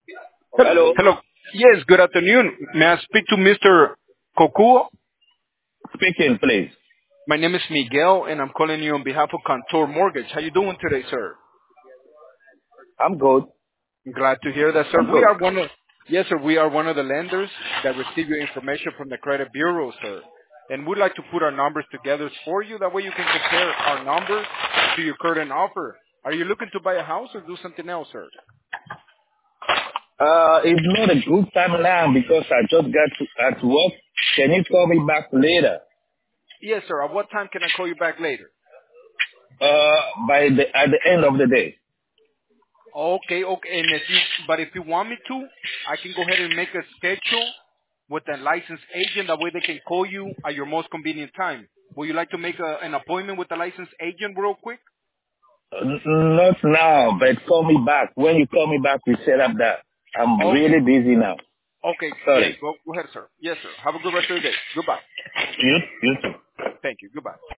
Hello. Hello. Yes, good afternoon. May I speak to Mr. Kokuo? Speaking, please. My name is Miguel, and I'm calling you on behalf of Contour Mortgage. How you doing today, sir? I'm good. Glad to hear that, sir. I'm good. Yes, sir, we are one of the lenders that receive your information from the credit bureau, sir. And we'd like to put our numbers together for you. That way you can compare our numbers to your current offer. Are you looking to buy a house or do something else, sir? It's not a good time now because I just at work. Can you call me back later? Yes, sir. At what time can I call you back later? At the end of the day. Okay, okay. But if you want me to, I can go ahead and make a schedule with a licensed agent. That way they can call you at your most convenient time. Would you like to make an appointment with the licensed agent real quick? Not now, but call me back. When you call me back, we set up that. I'm Okay, really busy now. okay. Yes, Sorry. go ahead, sir. Yes, sir. Have a good rest of the day. Goodbye. You too. Thank you. Goodbye.